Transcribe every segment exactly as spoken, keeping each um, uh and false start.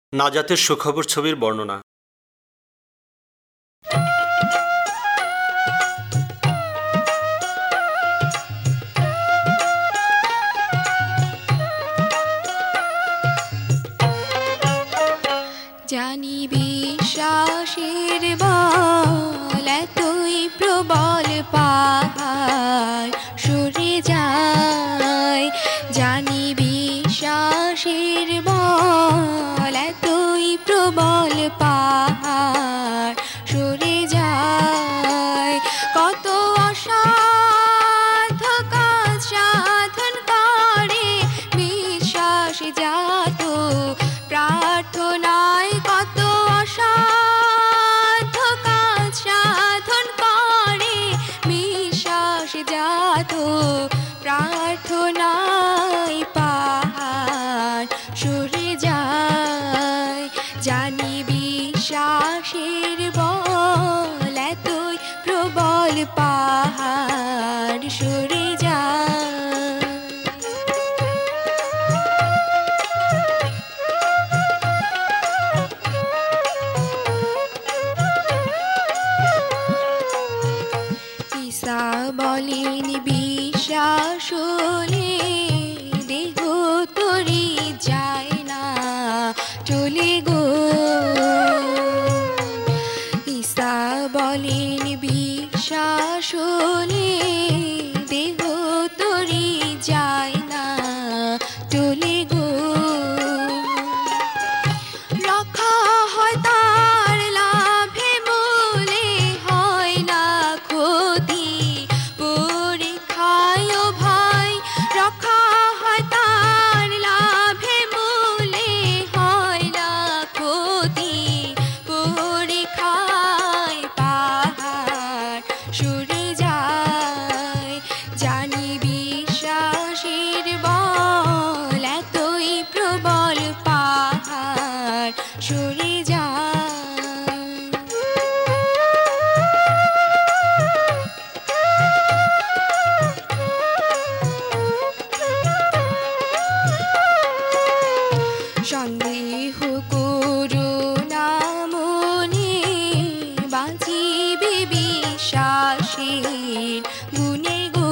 নাজাতের সুখবর ছবির বর্ণনা। জানি বিশ্বাসের বল এতই প্রবল পাহাড় সরে যায়। জানি বিশ্বাসের বল এতই প্রবল পাহাড় সরে যায়। কত অসাধ্য কাজ সাধন করে বিশ্বাস জাত প্রার্থনায়। কত অসাধ্য কাজ সাধন করে বিশ্বাস জাত প্রার্থনায় পাহাড় সরে যায়। জানি বিশ্বাসের বল এতই প্রবল পাহাড় সরে যায়। ঈসা বলেন বিশ্বাস হলে দেহ তরি যায় না চলে গো। ঈসা বলেন বিশ্বাস হলে দেহ তরি যায় না চলে গো। রক্ষা হয় তার লাভে মূলে হয় না ক্ষতি পরীক্ষায় ভাই। রক্ষা হয় তার লাভে মূলে হয় না ক্ষতি পরীক্ষায় পাহাড় সরে যায়। জানি বিশ্বাসের বল এতই প্রবল পাহাড় সরে যায়। সন্দেহ করো না মনে বাঁচিবে বিশ্বাসের গুণে গো।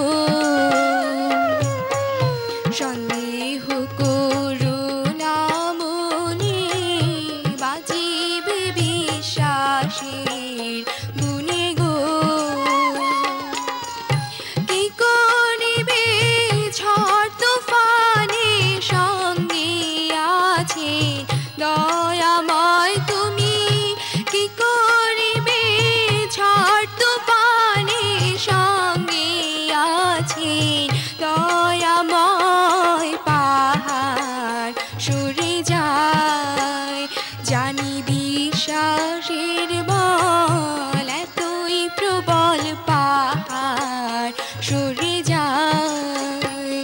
সন্দেহ করো না মনে বাঁচিবে বিশ্বাসের গুণে গো। কি করিবে ঝড় তুফানে সঙ্গে আছে দয়াময় তুমি। কি করিবে ঝড় তুফানে সঙ্গে আছে দয়াময় পাহাড় সরে যায়। জানি বিশ্বাসের বল এতই প্রবল পাহাড় সরে যায়।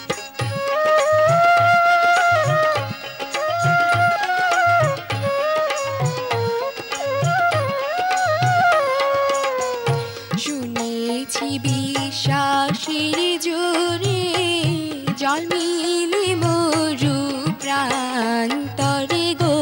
শুনেছি বিশ্বাসের জোরে জল মিলে মরু প্রান্তরে গো।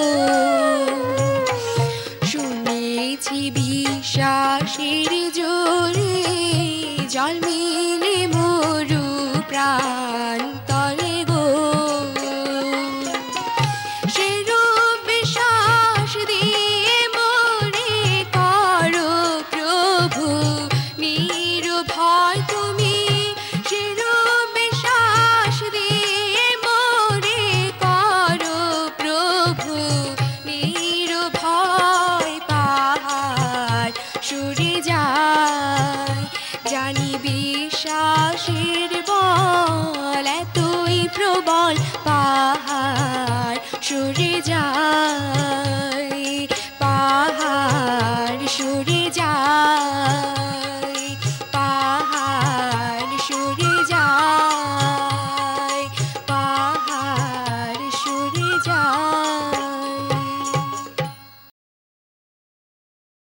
শুনেছি বিশ্বাসের জোরে জল মিলে মরু প্রান্তরে গো। সেরূপ বিশ্বাস দিয়ে মোরে করো প্রভু নির্ভয় তুমি। সেরূপ বিশ্বাস দিয়ে মোরে করো প্রভু নির্ভয় পাহাড় সরে যায়। জানি বিশ্বাসের